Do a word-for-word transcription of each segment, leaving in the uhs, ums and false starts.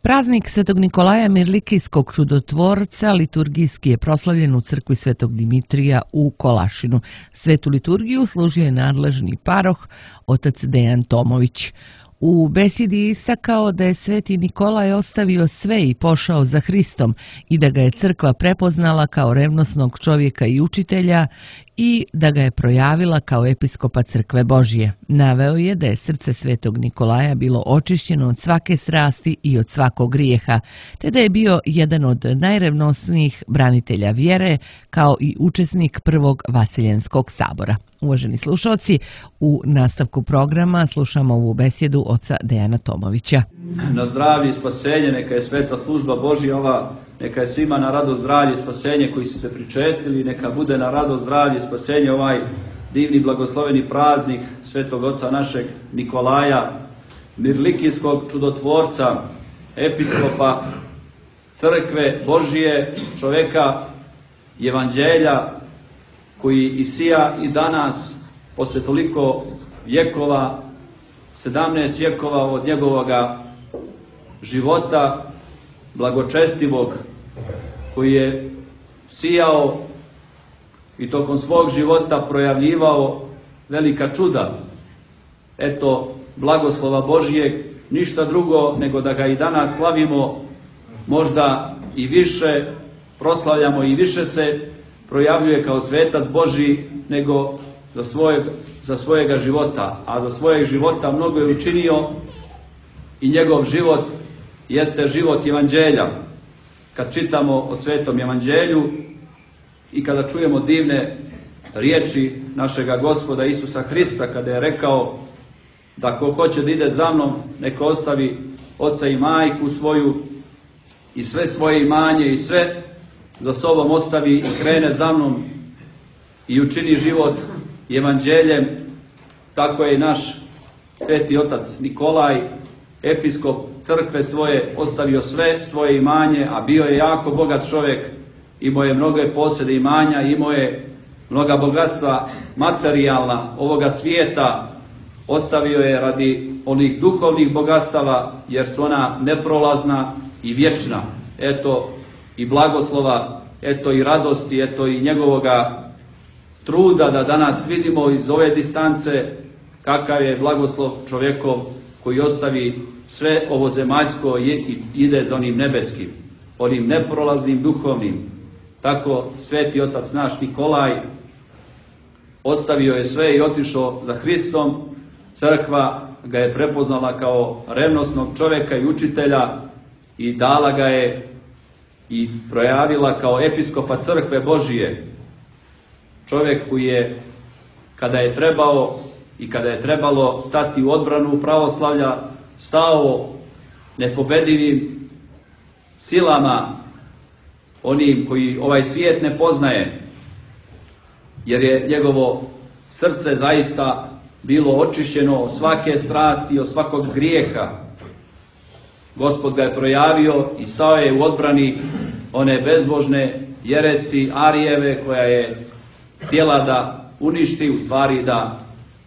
Praznik Svetog Nikolaja Mirlikijskog čudotvorca liturgijski je proslavljen u crkvi Svetog Dimitrija u Kolašinu. Svetu liturgiju služio je nadležni paroh, otac Dejan Tomović. U besjedi je istakao da je Sveti Nikolaj ostavio sve i pošao za Hristom i da ga je crkva prepoznala kao revnosnog čovjeka i učitelja i da ga je projavila kao episkopa Crkve Božije. Naveo je da je srce Svetog Nikolaja bilo očišćeno od svake strasti i od svakog grijeha, te da je bio jedan od najrevnosnijih branitelja vjere kao i učesnik prvog Vaseljenskog sabora. Uvaženi slušalci, u nastavku programa slušamo ovu besjedu oca Dejana Tomovića. Na zdravlje i spasenje, neka je sveta služba Božja ova, neka je svima na radost, zdravlje i spasenje koji su se pričestili, neka bude na radost, zdravlje i spasenje ovaj divni blagosloveni praznik svetog oca našeg Nikolaja, Mirlikijskog čudotvorca, episkopa Crkve Božije, čovjeka Evanđelja, koji isija i danas, posle toliko vjekova, sedamnaest vjekova od njegovoga života, blagočestivog, koji je sijao i tokom svog života projavljivao velika čuda. Eto, blagoslova Božijeg, ništa drugo nego da ga i danas slavimo, možda i više, proslavljamo i više se projavljuje kao svetac Božji nego za, svojeg, za svojega života. A za svojeg života mnogo je učinio i njegov život jeste život Evanđelja. Kad čitamo o svetom Evanđelju i kada čujemo divne riječi našega Gospoda Isusa Hrista, kada je rekao da ko hoće da ide za mnom, neka ostavi oca i majku svoju i sve svoje imanje i sve za sobom ostavi i krene za mnom i učini život Evanđeljem. Tako je i naš sveti otac Nikolaj, episkop crkve svoje, ostavio sve svoje imanje, a bio je jako bogat čovjek, imao je mnoge posjede imanja, imao je mnoga bogatstva materijalna ovoga svijeta, ostavio je radi onih duhovnih bogatstava, jer su ona neprolazna i vječna. Eto i blagoslova, eto i radosti, eto i njegovoga truda da danas vidimo iz ove distance kakav je blagoslov čovjekov koji ostavi sve ovo zemaljsko i ide za onim nebeskim, onim neprolaznim duhovnim. Tako sveti otac naš Nikolaj ostavio je sve i otišao za Hristom. Crkva ga je prepoznala kao revnosnog čovjeka i učitelja i dala ga je i projavila kao episkopa Crkve Božije. Čovjek koji je, kada je trebao i kada je trebalo stati u odbranu pravoslavlja, stao nepobedivim silama, onim koji ovaj svijet ne poznaje, jer je njegovo srce zaista bilo očišćeno od svake strasti i od svakog grijeha. Gospod ga je projavio i stao je u odbrani one bezbožne jeresi Arijeve, koja je htjela da uništi, u stvari da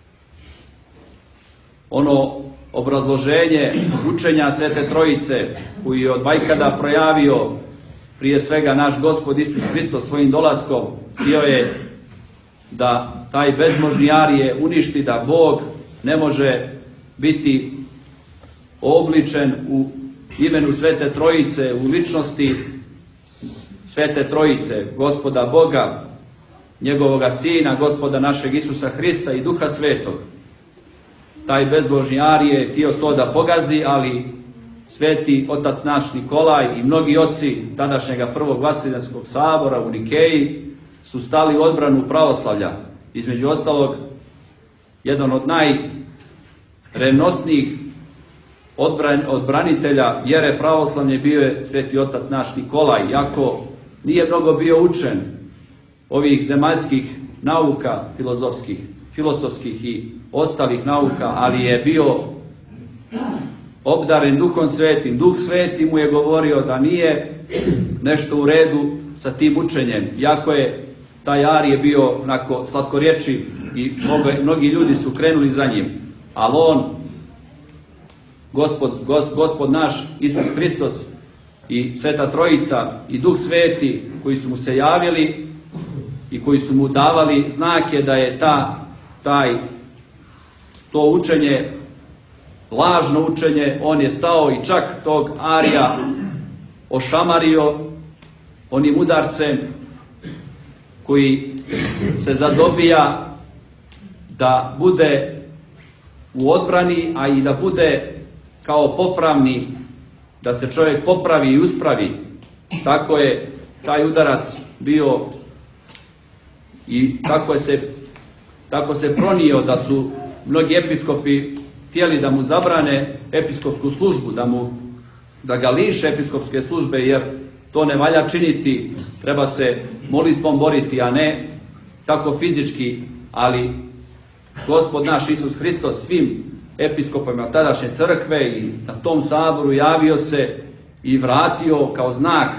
ono obrazloženje učenja Svete Trojice koji je od vajkada projavio prije svega naš Gospod Isus Hristos svojim dolaskom, htio je da taj bezbožni Arije uništi, da Bog ne može biti obličen u imenu Svete Trojice, u ličnosti Svete Trojice, Gospoda Boga, njegovoga Sina, Gospoda našeg Isusa Hrista i Duha Svetog. Taj bezbožni Arije je htio to da pogazi, ali sveti otac naš Nikolaj i mnogi oci tadašnjega prvog Vaseljenskog sabora u Nikeji su stali u odbranu pravoslavlja. Između ostalog, jedan od najrevnosnijih odbran, odbranitelja vjere pravoslavne bio je sveti otac naš Nikolaj, iako nije mnogo bio učen ovih zemaljskih nauka filozofskih, filosofskih i ostalih nauka, ali je bio obdaren Duhom Svetim. Duh Sveti mu je govorio da nije nešto u redu sa tim učenjem, iako je taj Arije bio onako slatkorječiv i mnogi ljudi su krenuli za njim, ali on Gospod, gos, Gospod naš Isus Hristos i Sveta Trojica i Duh Sveti koji su mu se javili i koji su mu davali znake da je ta, taj, to učenje lažno učenje. On je stao i čak tog Arija ošamario onim udarcem koji se zadobija da bude u odbrani, a i da bude kao popravni, da se čovjek popravi i uspravi. Tako je taj udarac bio i tako je se, tako se pronio da su mnogi episkopi htjeli da mu zabrane episkopsku službu, da, mu, da ga liše episkopske službe, jer to ne valja činiti, treba se molitvom boriti, a ne tako fizički, ali Gospod naš Isus Hristos svim episkopima tadašnje crkve i na tom saboru javio se i vratio kao znak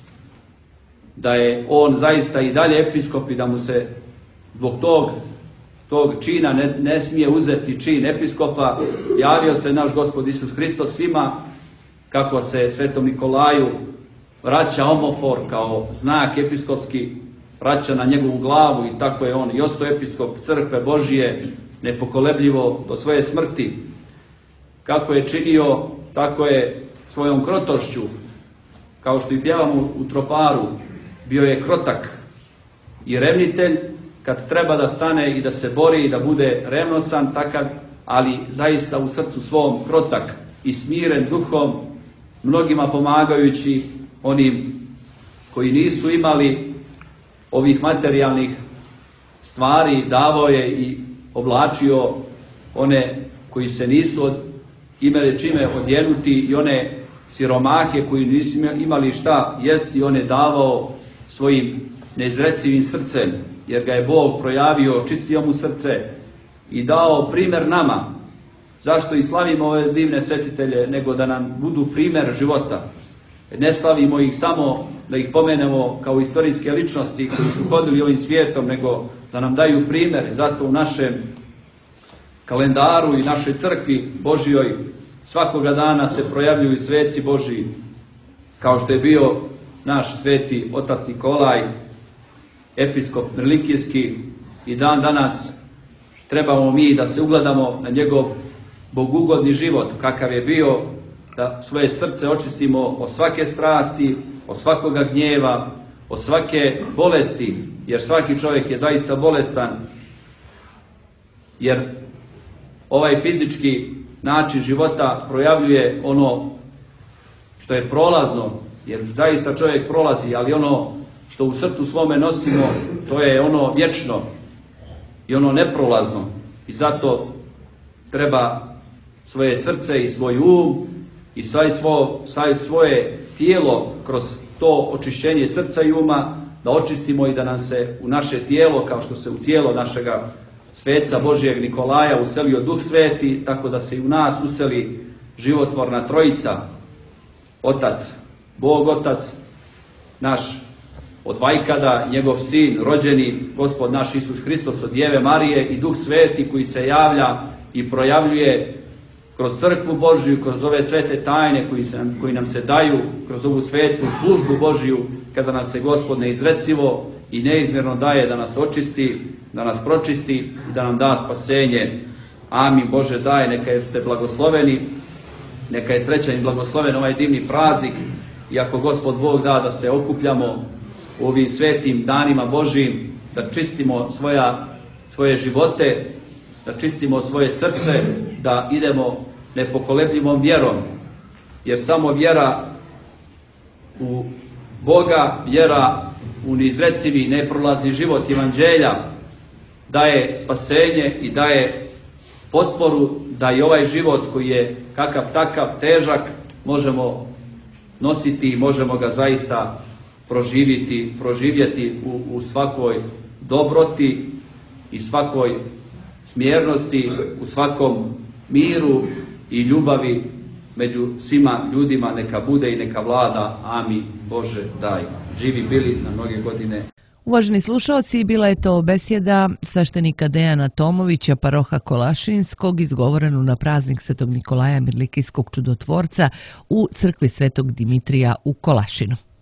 da je on zaista i dalje episkop i da mu se zbog tog, tog čina ne, ne smije uzeti čin episkopa. Javio se naš Gospod Isus Hristos svima, kako se Svetom Nikolaju vraća omofor kao znak episkopski, vraća na njegovu glavu i tako je on i ostao episkop crkve Božije nepokolebljivo do svoje smrti. Kako je činio, tako je svojom krotošću, kao što i pjevamo u troparu, bio je krotak i revnitelj kad treba da stane i da se bori i da bude revnosan takav, ali zaista u srcu svom krotak i smiren duhom, mnogima pomagajući onim koji nisu imali ovih materijalnih stvari, davao je i oblačio one koji se nisu od, imali čime odjenuti i one siromahe koji nisu imali šta jesti, on je davao svojim neizrecivim srcem, jer ga je Bog projavio, čistio mu srce i dao primjer nama. Zašto i slavimo ove divne svetitelje, nego da nam budu primjer života. Ne slavimo ih samo da ih pomenemo kao istorijske ličnosti koji su hodili ovim svijetom, nego da nam daju primjer. Zato u našem kalendaru i našoj crkvi Božjoj svakoga dana se projavljuju sveci Božji, kao što je bio naš sveti otac Nikolaj, episkop Mrlikijski, i dan danas trebamo mi da se ugledamo na njegov bogugodni život, kakav je bio, da svoje srce očistimo od svake strasti, od svakoga gnjeva, od svake bolesti, jer svaki čovjek je zaista bolestan, jer ovaj fizički način života projavljuje ono što je prolazno, jer zaista čovjek prolazi, ali ono što u srcu svome nosimo, to je ono vječno i ono neprolazno. I zato treba svoje srce i svoj um i sve svo, svoje tijelo kroz to očišćenje srca i uma da očistimo i da nam se u naše tijelo, kao što se u tijelo našega sveca Božijeg Nikolaja uselio Duh Sveti, tako da se i u nas useli životvorna Trojica, Otac, Bog Otac, naš od vajkada, njegov sin, rođeni Gospod naš Isus Hristos od Djeve Marije i Duh Sveti koji se javlja i projavljuje kroz crkvu Božju, kroz ove svete tajne koji, se, koji nam se daju, kroz ovu svetu službu Božju, kada nas se Gospod neizrecivo i neizmjerno daje da nas očisti, da nas pročisti i da nam da spasenje. Amin. Bože daj, neka ste blagosloveni, neka je srećan i blagosloven ovaj divni praznik, i ako Gospod Bog da da se okupljamo u ovim svetim danima Božjim, da čistimo svoja, svoje živote, da čistimo svoje srce, da idemo nepokolebljivom vjerom, jer samo vjera u Boga, vjera u neizrecivi, neprolazni život Evanđelja daje spasenje i daje potporu da i ovaj život koji je kakav takav težak možemo nositi i možemo ga zaista proživjeti, proživjeti u, u svakoj dobroti i svakoj smjernosti, u svakom miru i ljubavi među svima ljudima neka bude i neka vlada. Amin. Bože daj. Živi bili na mnoge godine. Uvaženi slušalci, bila je to besjeda sveštenika Dejana Tomovića, paroha Kolašinskog, izgovorenu na praznik Svetog Nikolaja Mirlikijskog čudotvorca u crkvi Svetog Dimitrija u Kolašinu.